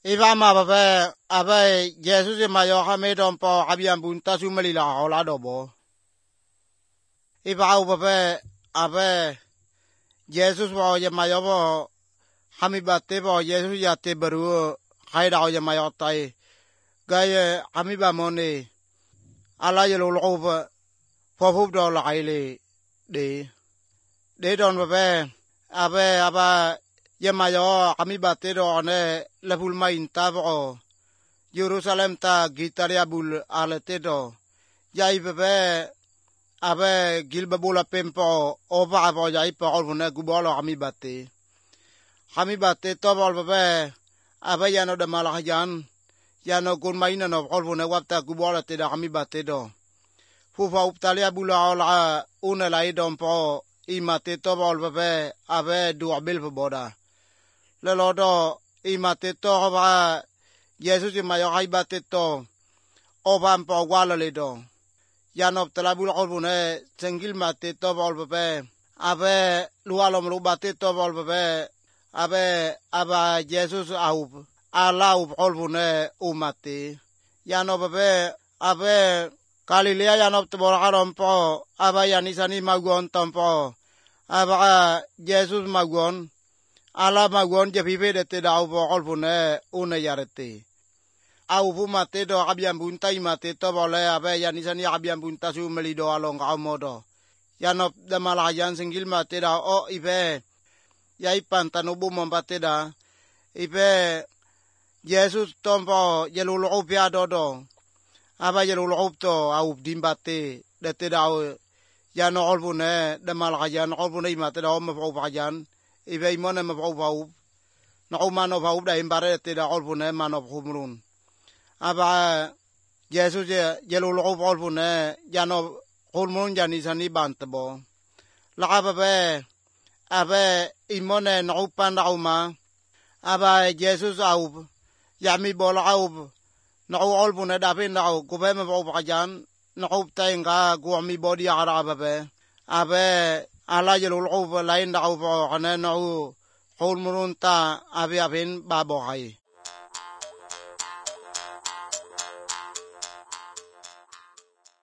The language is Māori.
Iba ma abe Jesus ma yo hame don po abian bunta sumeli la hola dobo. Iba abe Jesus wa ye ma yo bo hami batte bo Jesus ya te beru hai da ye ma yo tai. Gai hami ba mone ala ye lo lo ba fo fu do la ai le de don abe aba ye ma yo hami batte do ne le ful mai ta bo Jerusalem ta gitaria bul ale te do yai abe gilba bula pempo oba abo yai po olfune gubolo hami batte to bol abe yano de malajan yano kun maina no olfune wapta gubolo te da hami batte do fufa uptalia bula ola una lai don po imate to bol abe du abel boda le lodo imate to ba Jesus ma yo hai batte to oba po wala le do yanop telabul olbune sengil mate to bol abe lualom lu bate to bol abe aba Jesus au alau olbune umate yanop abe Galilea yanop to bol po aba yanisani magon tompo aba Jesus magon ala magon je vive de te dau bo olbune una yarete au fu mate do abian bunta imate to bole abe yanisani abian bunta su melido along amodo yanop de malayan singil mate da o ibe yai pantano bu mombate da ibe Jesus tombo yelul opia dodo aba yelul opto au dimbate de te da yano olbune de malayan olbune imate da mo bajan ibe imone mo bau no mano bau da imbare te da olbune mano humrun aba Jesus yelul olbune yano hormon yanisani bantbo la abe imone no pandau aba Jesus au yami bola au no olbune da bin au gubem bo bajan no tainga guami body ara abe ala yelul lain da au no hormon ta abe abin babo hai